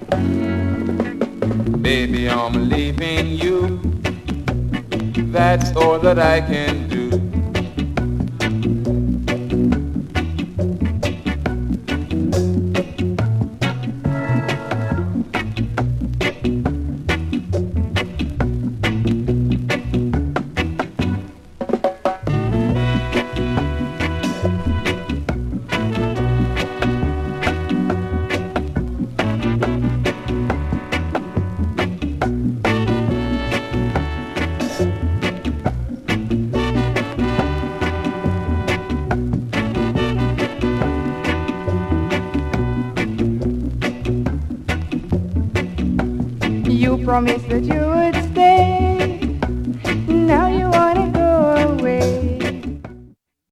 Baby, I'm leaving you. That's all that I can do. You promised that you would